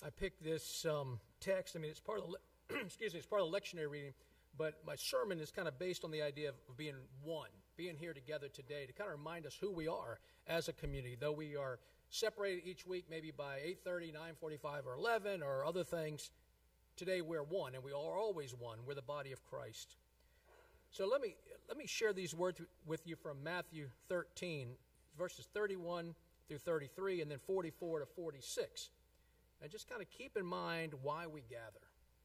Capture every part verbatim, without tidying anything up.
I picked this um, text. I mean, it's part of the le- excuse me, it's part of the lectionary reading, but my sermon is kind of based on the idea of, of being one, being here together today to kind of remind us who we are as a community. Though we are separated each week, maybe by eight thirty, nine forty-five, or eleven, or other things, today we're one, and we are always one. We're the body of Christ. So let me let me share these words with you from Matthew thirteen, verses thirty-one through thirty-three, and then forty-four to forty-six. And just kind of keep in mind why we gather.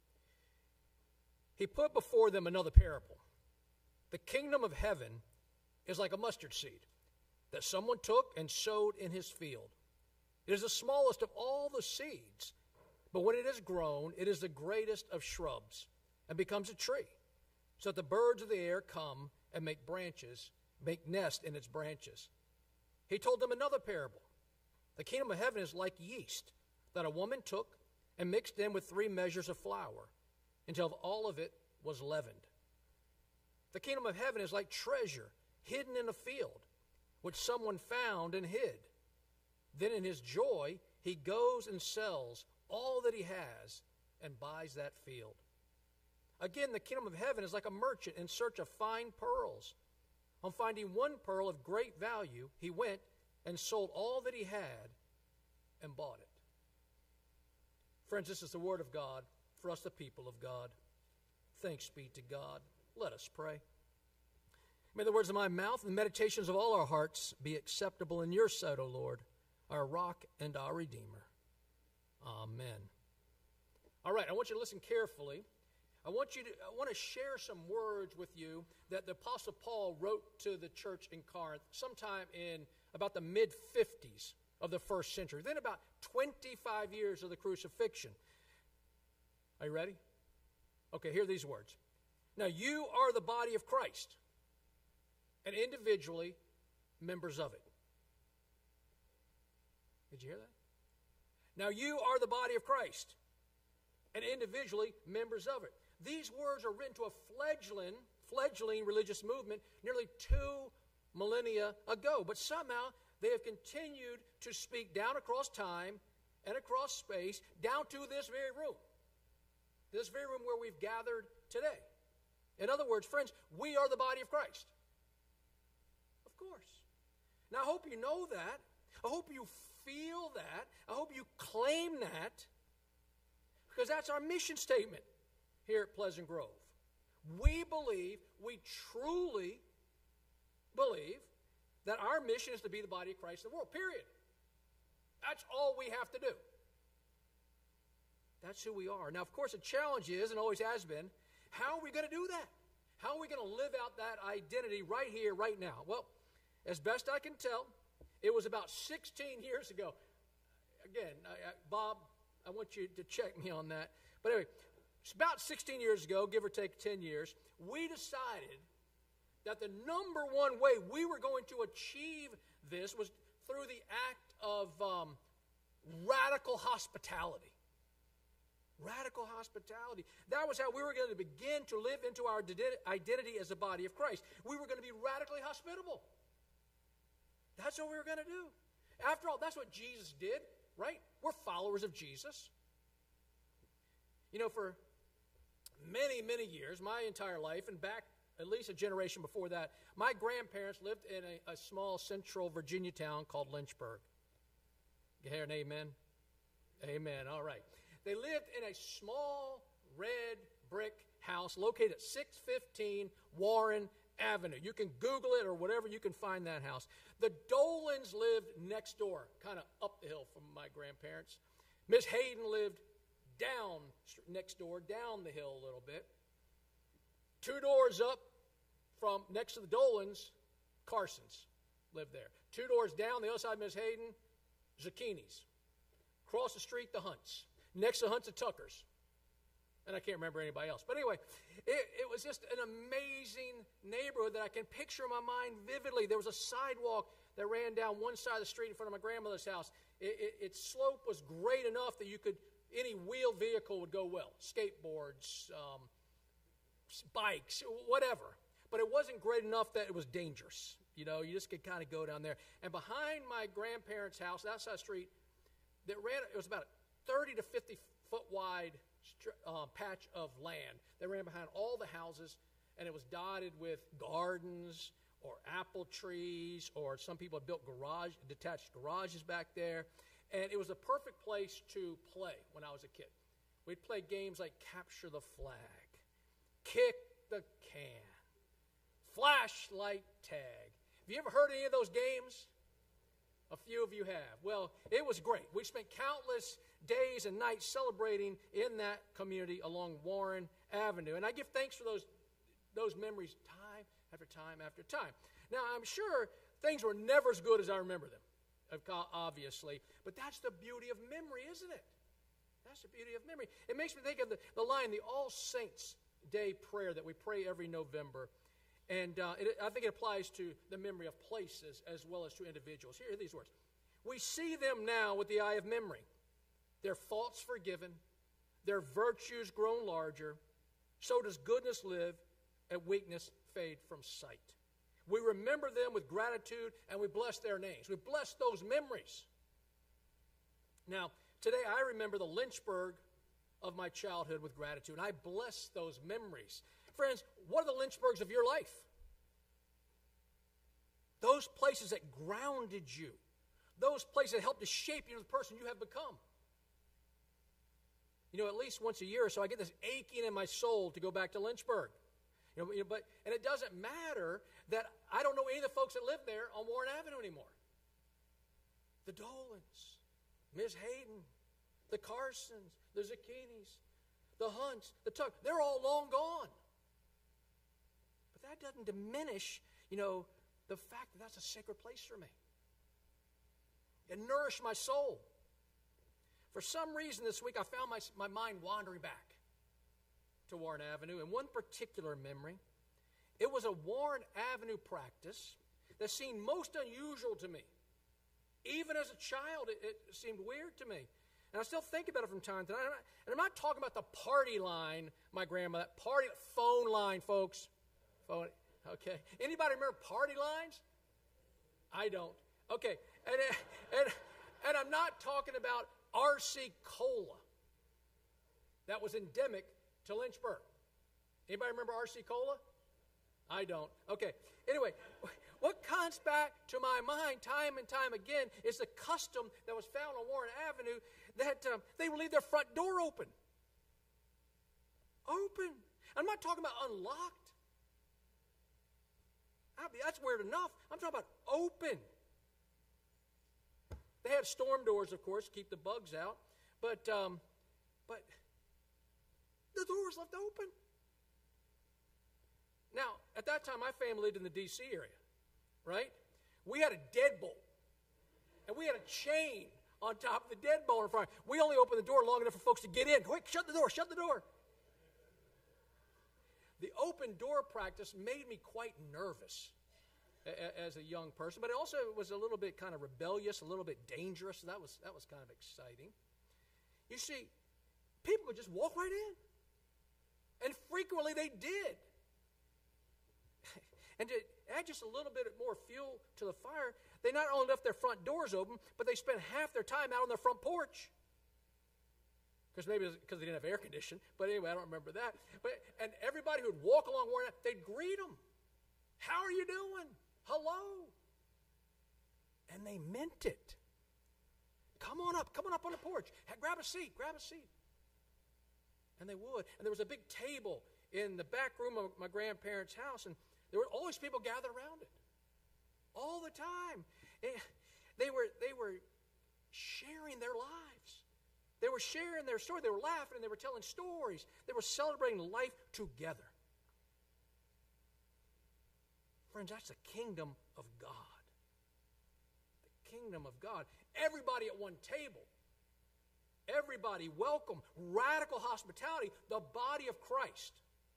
He put before them another parable. The kingdom of heaven is like a mustard seed that someone took and sowed in his field. It is the smallest of all the seeds, but when it is grown, it is the greatest of shrubs and becomes a tree, so that the birds of the air come and make branches, make nest in its branches. He told them another parable. The kingdom of heaven is like yeast that a woman took and mixed in with three measures of flour until all of it was leavened. The kingdom of heaven is like treasure hidden in a field, which someone found and hid. Then in his joy, he goes and sells all that he has and buys that field. Again, the kingdom of heaven is like a merchant in search of fine pearls. On finding one pearl of great value, he went and sold all that he had and bought it. Friends, this is the word of God for us, the people of God. Thanks be to God. Let us pray. May the words of my mouth and the meditations of all our hearts be acceptable in your sight, O Lord, our rock and our redeemer. Amen. All right, I want you to listen carefully. I want you to I want to share some words with you that the Apostle Paul wrote to the church in Corinth sometime in about the mid fifties of the first century, then about twenty-five years of the crucifixion. Are you ready? Okay, hear these words. Now you are the body of Christ, and individually members of it. Did you hear that? Now you are the body of Christ, and individually members of it. These words are written to a fledgling, fledgling religious movement nearly two millennia ago, but somehow they have continued to speak down across time and across space, down to this very room. This very room where we've gathered today. In other words, friends, we are the body of Christ. Of course. Now, I hope you know that. I hope you feel that. I hope you claim that. Because that's our mission statement here at Pleasant Grove. We believe, we truly believe, that our mission is to be the body of Christ in the world, period. That's all we have to do. That's who we are. Now, of course, the challenge is, and always has been, how are we going to do that? How are we going to live out that identity right here, right now? Well, as best I can tell, it was about sixteen years ago. Again, I, I, Bob, I want you to check me on that. But anyway, it's about sixteen years ago, give or take ten years, we decided that the number one way we were going to achieve this was through the act of um, radical hospitality. Radical hospitality. That was how we were going to begin to live into our identity as a body of Christ. We were going to be radically hospitable. That's what we were going to do. After all, that's what Jesus did, right? We're followers of Jesus. You know, for many, many years, my entire life, and back at least a generation before that, my grandparents lived in a, a small central Virginia town called Lynchburg. You hear an amen? Amen. All right. They lived in a small red brick house located at six fifteen Warren Avenue. You can Google it or whatever, you can find that house. The Dolans lived next door, kind of up the hill from my grandparents. Miss Hayden lived down next door, down the hill a little bit. Two doors up from next to the Dolans, Carsons lived there. Two doors down, the other side of Miss Hayden, Zucchini's. Across the street, the Hunts. Next to Hunts, the Tuckers. And I can't remember anybody else. But anyway, it, it was just an amazing neighborhood that I can picture in my mind vividly. There was a sidewalk that ran down one side of the street in front of my grandmother's house. It, it, its slope was great enough that you could, any wheeled vehicle would go well. Skateboards, um, bikes, whatever. But it wasn't great enough that it was dangerous. You know, you just could kind of go down there. And behind my grandparents' house, outside the street, that ran, it was about a thirty to fifty foot wide uh, patch of land. They ran behind all the houses, and it was dotted with gardens or apple trees, or some people had built garage, detached garages back there. And it was a perfect place to play when I was a kid. We'd play games like capture the flag, kick the can, flashlight tag. Have you ever heard any of those games? A few of you have. Well, it was great. We spent countless days and nights celebrating in that community along Warren Avenue. And I give thanks for those, those memories time after time after time. Now, I'm sure things were never as good as I remember them, obviously. But that's the beauty of memory, isn't it? That's the beauty of memory. It makes me think of the, the line, the All Saints Day prayer that we pray every November. And uh, it, I think it applies to the memory of places as well as to individuals. Here are these words. We see them now with the eye of memory. Their faults forgiven, their virtues grown larger. So does goodness live, and weakness fade from sight. We remember them with gratitude, and we bless their names. We bless those memories. Now, today I remember the Lynchburg of my childhood with gratitude, and I bless those memories. Friends, what are the Lynchburgs of your life? Those places that grounded you. Those places that helped to shape you into the person you have become. You know, at least once a year or so, I get this aching in my soul to go back to Lynchburg. You know, but, and it doesn't matter that I don't know any of the folks that live there on Warren Avenue anymore. The Dolans, Miz Hayden, the Carsons, the Zucchinis, the Hunts, the Tuck, they're all long gone. But that doesn't diminish, you know, the fact that that's a sacred place for me. It nourished my soul. For some reason this week, I found my, my mind wandering back to Warren Avenue. And one particular memory, it was a Warren Avenue practice that seemed most unusual to me. Even as a child, it, it seemed weird to me. And I still think about it from time to time. And I'm not talking about the party line, my grandma, that party phone line, folks. Phone, okay. Anybody remember party lines? I don't. Okay. And, and, and I'm not talking about R C Cola. That was endemic to Lynchburg. Anybody remember R C Cola? I don't. Okay. Anyway, what comes back to my mind time and time again is the custom that was found on Warren Avenue that um, they would leave their front door open. Open. I'm not talking about unlocked. I mean, that's weird enough. I'm talking about open. They had storm doors, of course, to keep the bugs out. But, um, but the door was left open. Now, at that time, my family lived in the D C area, right? We had a deadbolt, and we had a chain on top of the deadbolt in front. We only opened the door long enough for folks to get in. Quick, shut the door, shut the door. The open door practice made me quite nervous as a young person, but it also was a little bit kind of rebellious, a little bit dangerous. So that was that was kind of exciting. You see, people would just walk right in, and frequently they did. And to add just a little bit more fuel to the fire, they not only left their front doors open, but they spent half their time out on their front porch. Because maybe because they didn't have air conditioning. But anyway, I don't remember that. But and everybody who'd walk along Warren, they'd greet them. How are you doing? Hello. And they meant it. Come on up. Come on up on the porch. Grab a seat. Grab a seat. And they would. And there was a big table in the back room of my grandparents' house, and there were always people gathered around it. All the time. They were, they were sharing their lives. They were sharing their story. They were laughing, and they were telling stories. They were celebrating life together. Friends, that's the kingdom of God. The kingdom of God. Everybody at one table. Everybody welcome. Radical hospitality. The body of Christ.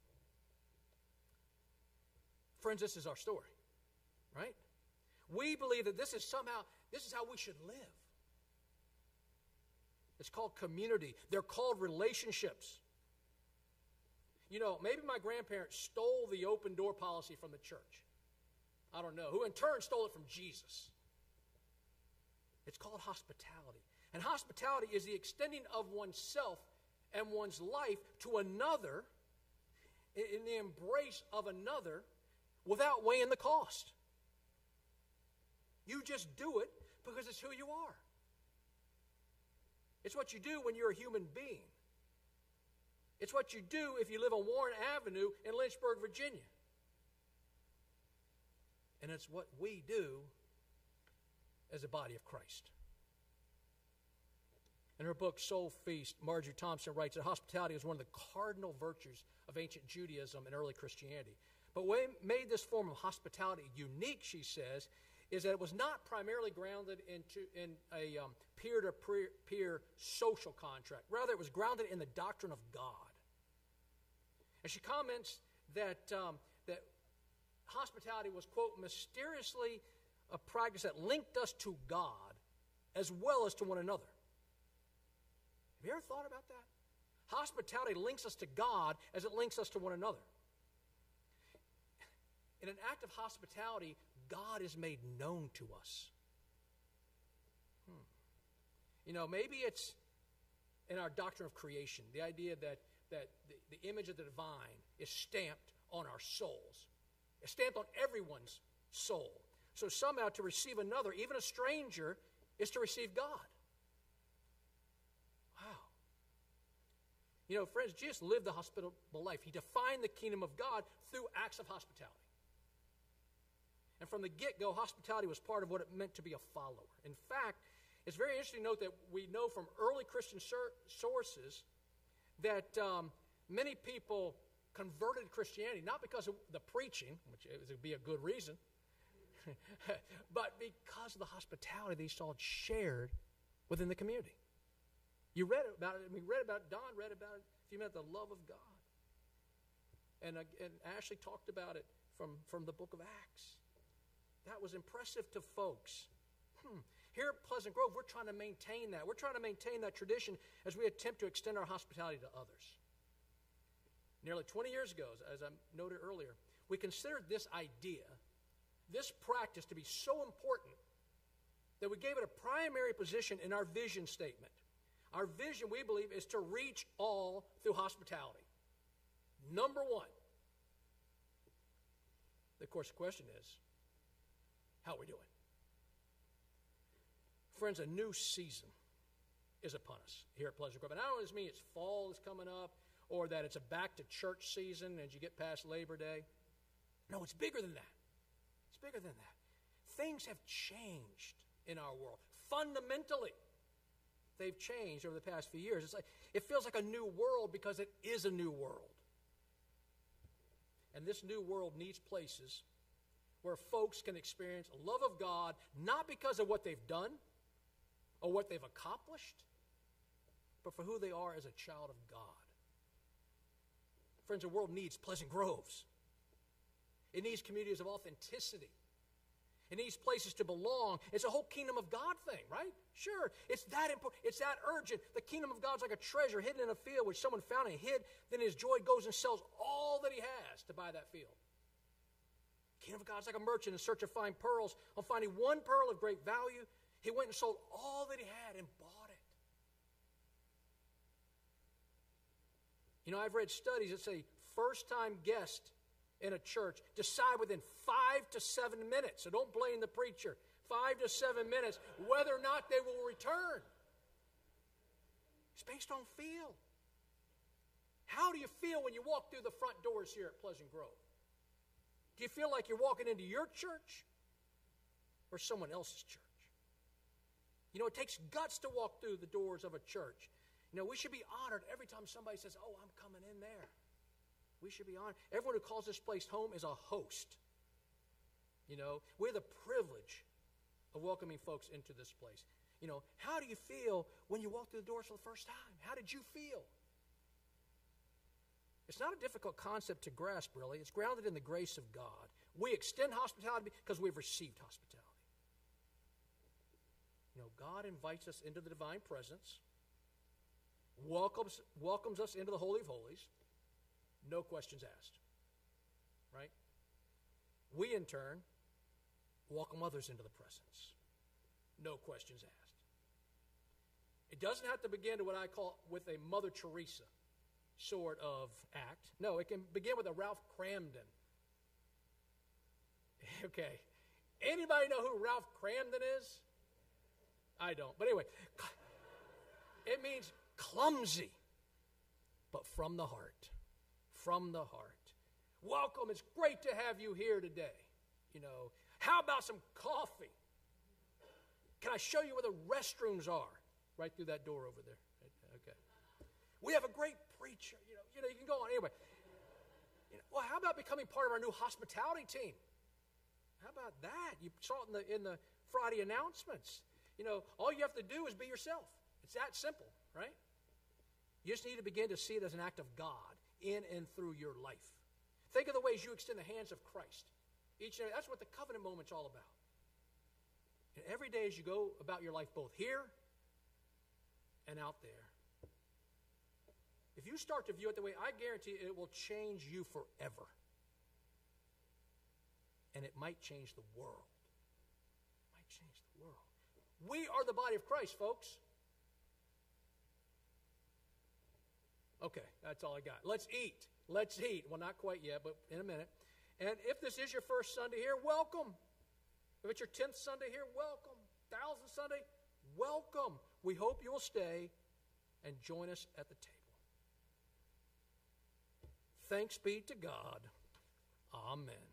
Friends, this is our story, right? We believe that this is somehow, this is how we should live. It's called community. They're called relationships. You know, maybe my grandparents stole the open door policy from the church. I don't know. Who in turn stole it from Jesus. It's called hospitality. And hospitality is the extending of oneself and one's life to another, in the embrace of another, without weighing the cost. You just do it because it's who you are. It's what you do when you're a human being. It's what you do if you live on Warren Avenue in Lynchburg, Virginia. And it's what we do as a body of Christ. In her book, Soul Feast, Marjorie Thompson writes that hospitality is one of the cardinal virtues of ancient Judaism and early Christianity. But what made this form of hospitality unique, she says, is that it was not primarily grounded into, in a um, peer-to-peer social contract. Rather, it was grounded in the doctrine of God. And she comments that, um, that hospitality was, quote, mysteriously a practice that linked us to God as well as to one another. Have you ever thought about that? Hospitality links us to God as it links us to one another. In an act of hospitality, God is made known to us. Hmm. You know, maybe it's in our doctrine of creation, the idea that, that the, the image of the divine is stamped on our souls. It's stamped on everyone's soul. So somehow to receive another, even a stranger, is to receive God. Wow. You know, friends, Jesus lived the hospitable life. He defined the kingdom of God through acts of hospitality. And from the get-go, hospitality was part of what it meant to be a follower. In fact, it's very interesting to note that we know from early Christian sur- sources that um, many people converted to Christianity, not because of the preaching, which would be a good reason, but because of the hospitality they saw shared within the community. You read about it, and we read about it, Don read about it a few minutes, the love of God. And, uh, and Ashley talked about it from, from the book of Acts. That was impressive to folks. Hmm. Here at Pleasant Grove, we're trying to maintain that. We're trying to maintain that tradition as we attempt to extend our hospitality to others. Nearly twenty years ago, as I noted earlier, we considered this idea, this practice to be so important that we gave it a primary position in our vision statement. Our vision, we believe, is to reach all through hospitality. Number one. Of course, the question is, how are we doing? Friends, a new season is upon us here at Pleasant Grove. And I don't just mean it's fall is coming up or that it's a back-to-church season as you get past Labor Day. No, it's bigger than that. It's bigger than that. Things have changed in our world. Fundamentally, they've changed over the past few years. It's like, it feels like a new world because it is a new world. And this new world needs places where folks can experience a love of God, not because of what they've done or what they've accomplished, but for who they are as a child of God. Friends, the world needs Pleasant Groves. It needs communities of authenticity. It needs places to belong. It's a whole kingdom of God thing, right? Sure, it's that important. It's that urgent. The kingdom of God's like a treasure hidden in a field which someone found and hid. Then his joy goes and sells all that he has to buy that field. The kingdom of God's like a merchant in search of fine pearls. On finding one pearl of great value, he went and sold all that he had and bought it. You know, I've read studies that say first-time guests in a church decide within five to seven minutes, so don't blame the preacher, five to seven minutes, whether or not they will return. It's based on feel. How do you feel when you walk through the front doors here at Pleasant Grove? Do you feel like you're walking into your church or someone else's church? You know, it takes guts to walk through the doors of a church. You know, we should be honored every time somebody says, oh, I'm coming in there. We should be honored. Everyone who calls this place home is a host. You know, we have the privilege of welcoming folks into this place. You know, how do you feel when you walk through the doors for the first time? How did you feel? It's not a difficult concept to grasp, really. It's grounded in the grace of God. We extend hospitality because we've received hospitality. You know, God invites us into the divine presence, welcomes, welcomes us into the Holy of Holies, no questions asked. Right? We, in turn, welcome others into the presence, no questions asked. It doesn't have to begin to what I call with a Mother Teresa sort of act. No, it can begin with a Ralph Cramden. Okay. Anybody know who Ralph Cramden is? I don't. But anyway, it means clumsy, but from the heart. From the heart. Welcome. It's great to have you here today. You know, how about some coffee? Can I show you where the restrooms are? Right through that door over there. Okay. We have a great preacher. You know, you know, you can go on. Anyway. You know, well, how about becoming part of our new hospitality team? How about that? You saw it in the, in the Friday announcements. You know, all you have to do is be yourself. It's that simple, right? You just need to begin to see it as an act of God in and through your life. Think of the ways you extend the hands of Christ. Each and every, that's what the covenant moment's all about. And every day as you go about your life, both here and out there, if you start to view it the way, I guarantee it will change you forever. And it might change the world. It might change the world. We are the body of Christ, folks. Okay, that's all I got. Let's eat. Let's eat. Well, not quite yet, but in a minute. And if this is your first Sunday here, welcome. If it's your tenth Sunday here, welcome. Thousandth Sunday, welcome. We hope you will stay and join us at the table. Thanks be to God. Amen.